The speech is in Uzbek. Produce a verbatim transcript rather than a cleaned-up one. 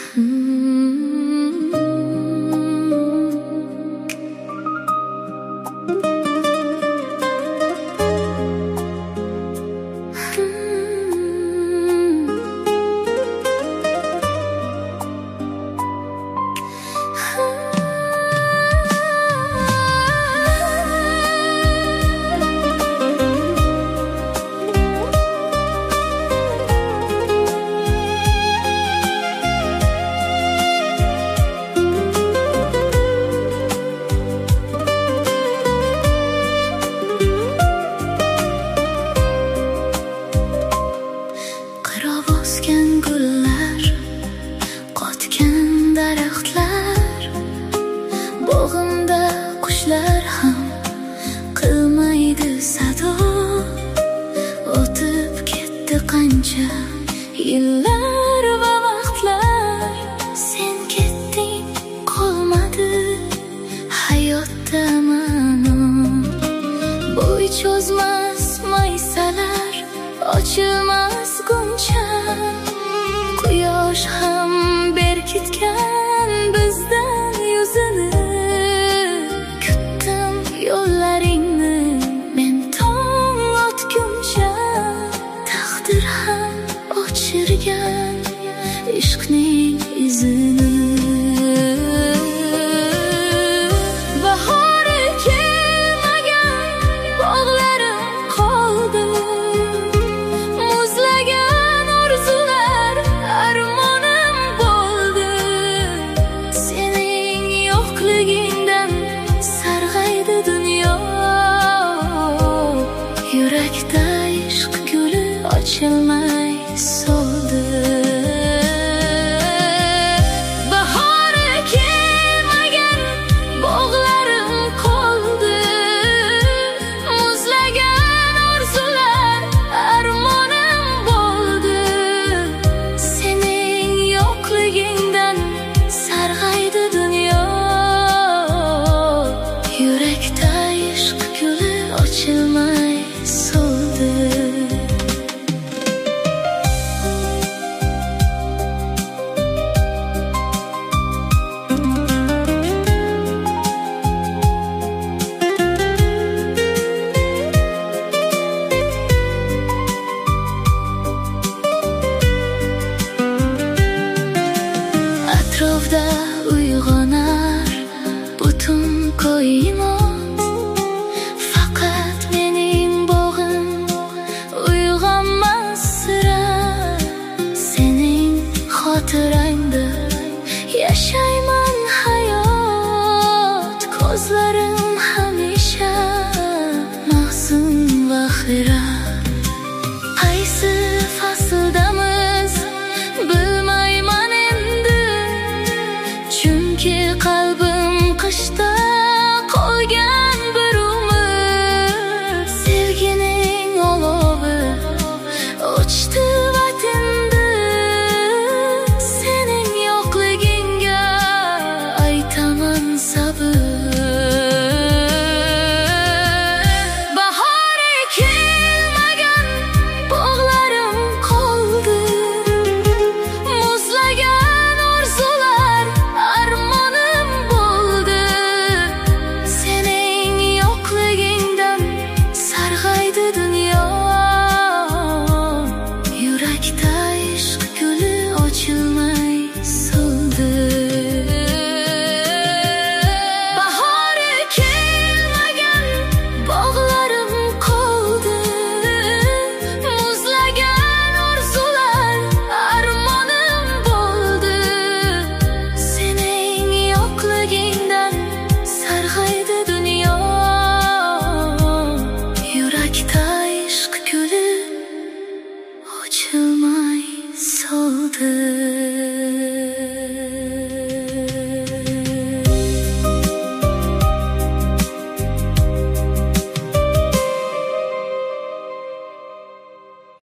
Yıllar va vaqtlar sen ketding, qolmadi hayotda ma'no. Bo'y cho'zmas maysalar, ochilmas guncha, quyosh ham berkitgan bizdan yuzini. Kutdim yo'llaringni men tong otguncha, taqdir ham ochirgan ishqning izini. Bahori kelmagan bog'larim qoldi, muzlagan orzular armonim bo'ldi. Sening yo'qligingdan sarg'aydi dunyo, yurakda ishq guli ochilmay soldi. Bahori kelmagan bog'larim qoldi, muzlagan orzular armonim bo'ldi. Sening yo'qligingdan sarg'aydi dunyo, yurakda ishq guli ochilmay soldi. Atrofda uyg'onar butun koinot, faqat mening bog'im uyg'onmas sira. Sening xotirangda